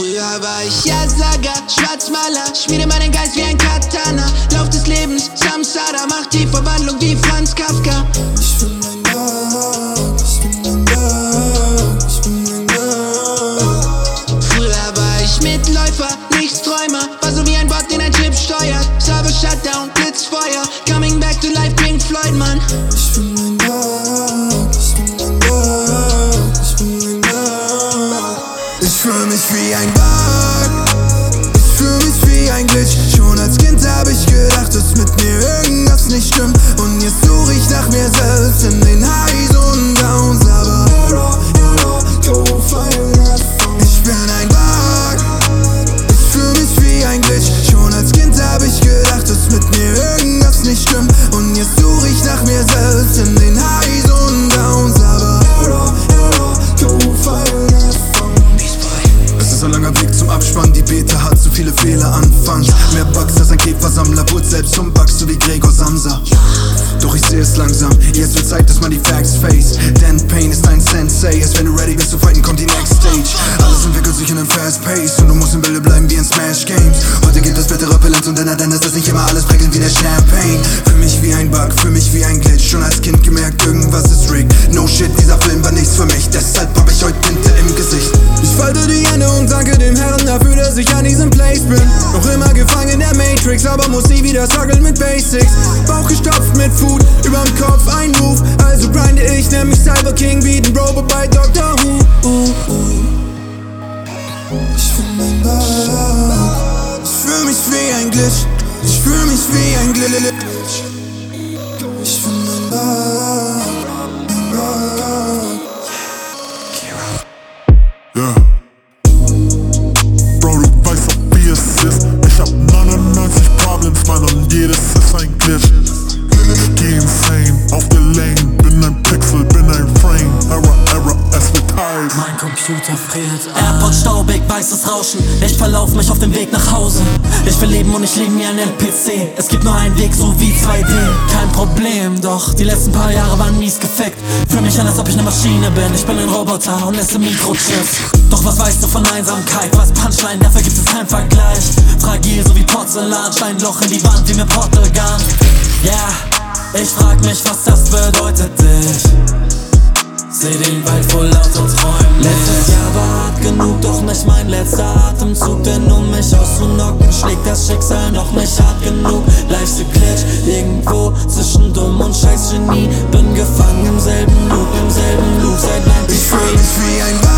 Früher war ich Ja-Sager, Schwarzmaler, schmiede meinen Geist wie ein Katana. Lauf des Lebens, Samsara, macht die Verwandlung wie Franz Kafka. Ich bin ein Dog, ich bin ein Dog, ich bin ein Dog. Früher war ich Mitläufer, Nichtsträumer, war so wie ein Bot, den ein Chip steuert. Server Shutdown, Blitzfeuer, coming back to life, Pink Floyd, Mann. Ich bin ein Dog, ich bin ein Dog, ich bin ein Dog. Ich fühl mich wie ein Bug, ich fühl mich wie ein Glitch. Schon als Kind hab ich gedacht, dass mit mir irgendwas nicht stimmt. Und jetzt such ich nach mir selbst in den Highs und Downs. Aber ich bin ein Bug, ich fühl mich wie ein Glitch. Schon als Kind hab ich gedacht, dass mit mir irgendwas nicht stimmt. Und jetzt such ich nach mir selbst in den Highs und Downs. Aber es ist ein langer Weg zum Abspann, die Beta hat zu viele Fehler anfangs. Mehr Bugs als ein Käfersammler, wurde selbst zum Bug, so wie Gregor Samsa. Doch ich seh es langsam, jetzt wird Zeit, dass man die Facts face. Dan Payne ist ein Sensei, erst wenn du ready bist zu fighten, kommt die Next Stage. Alles entwickelt sich in einem Fast Pace und du musst im Bilde bleiben wie in Smash Games. Heute gibt es bittere Pellets und denn ist das nicht immer alles prickelnd wie der Champagne. Für mich wie ein Bug, für mich wie ein Glitch, schon als Kind gemerkt, irgendwas ist rigged. No shit, dieser Film war nichts für mich, deshalb hab ich heute Tinte im Gesicht. Ich falte die Hände und danke dem Herrn dafür, dass ich an diesem Place bin. Noch immer gefangen in der Matrix, aber muss nie wieder strugglen mit Basics. Bauch gestopft mit Food, überm Kopf ein Move. Also grinde ich, nenn mich Cyber King, beaten Robo bei Dr. Who. Ich bin ein Bug, ich fühl mich wie ein Glitch. Ich fühl mich wie ein Glitch. Ich bin ein Bug, ein Bug. Ja. Bro, du weißt doch wie es ist. Ich hab 99 Problems, Mann, und jedes ist ein Glitch. Ich geh insane, auf der Lane, bin ein Pixel, bin ein Frame. Error, es wird heiß. Mein Computer friert AirPods staubig, weißes Rauschen. Ich verlauf mich auf dem Weg nach Hause. Ich will leben und ich lebe mir an NPC. Es gibt nur einen Weg, so wie 2D. Kein Problem, doch die letzten paar Jahre waren mies gefickt. Fühl mich an, als ob ich eine Maschine bin. Ich bin ein Roboter und esse Mikrochips. Doch was weißt du von Einsamkeit? Was Punchline, dafür gibt es keinen Vergleich. Fragil, so wie Porzellan, Steinloch in die Wand wie mit Portal Gun. Yeah, ich frag mich, was das bedeutet, ich seh den Wald voll lauter Träumen. Letztes Jahr war hart genug, doch nicht mein letzter Atemzug. Denn um mich auszunocken, schlägt das Schicksal noch nicht hart genug. Life's a glitch, irgendwo zwischen dumm und scheiß Genie. Bin gefangen im selben Loop seit 93. Ich fühl mich wie ein Bug.